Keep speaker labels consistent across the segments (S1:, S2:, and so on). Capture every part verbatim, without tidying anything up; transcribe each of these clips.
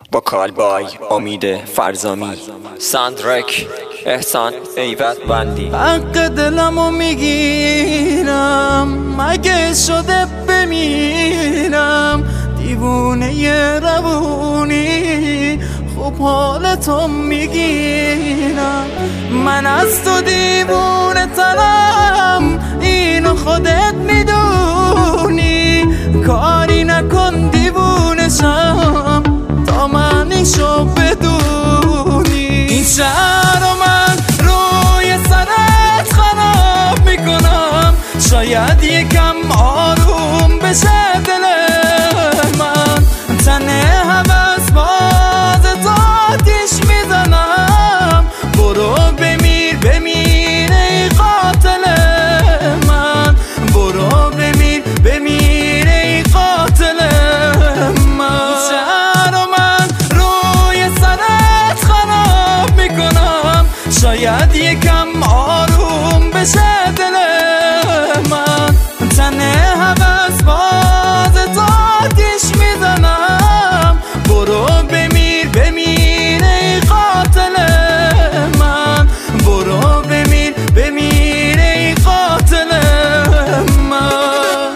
S1: با کالبای امید فرزامی، ساندرک احسان ایوت بندی.
S2: حق دلمو میگیرم مگه شده بمیرم، دیوونه روونی خوب حالتو میگیرم. من از تو دیوونه ترم اینو خودت میدونی، کاری نکن دیوونه شم تا منیشو بدونی. این شهر رو من روی سرت خراب میکنم، شاید یکم آروم بشه دل من. تنه هوس باز تو آتیش میزنم، برو بمیر بمیر ای قاتل من، برو بمیر بمیر ای قاتل من. این شهر رو من روی سرت خراب میکنم، شاید یکم آروم بشه دل من. تنه هوس باز تو آتیش میزنم، برو بمیر بمیر ای قاتل من، برو بمیر بمیر ای قاتل من.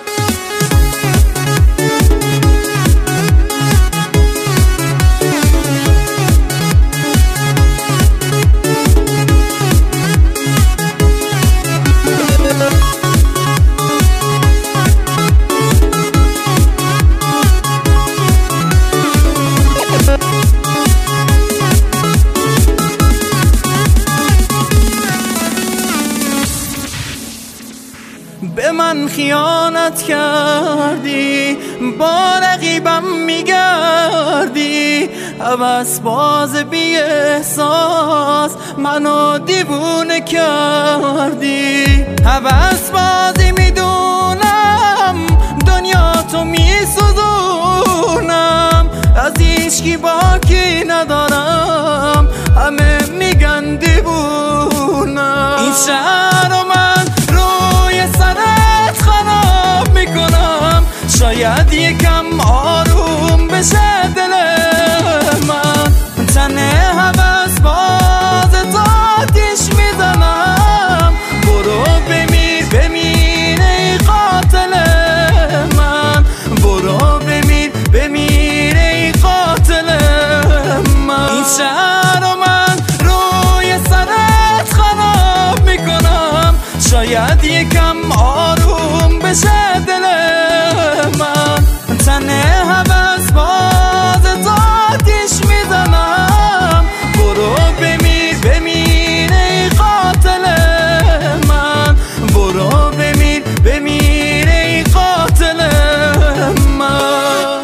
S2: به من خیانت کردی، با رقیبم میگردی، هوس باز بی احساس منو دیوونه کردی. هوس بازی میدونم دنیا تو میسوزونم، از هیچکی باکی ندارم همه میگن دیوونم. این شهر رو من سرت خراب میکنم، شاید یکم آروم بشه دل من. تنه هوس باز تو آتیش میزنم، برو بمیر بمیر ای قاتل من، برو بمیر بمیر ای قاتل من. این شهر رو من روی سرت خراب میکنم، شاید یکم آروم بشه دل من. تنه هوس باز تو آتیش میزنم، برو بمیر بمیر ای قاتل من، برو بمیر بمیر ای قاتل من.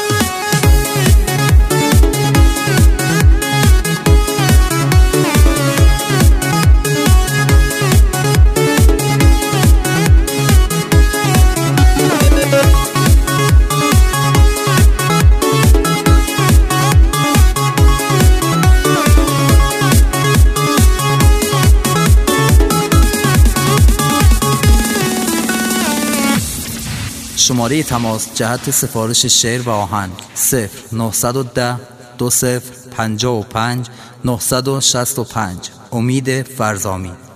S3: شماره تماس جهت سفارش شعر و آهنگ صفر نهصد و ده دو صفر پنجاه و پنج نهصد و شصت و پنج. امید فرزامی.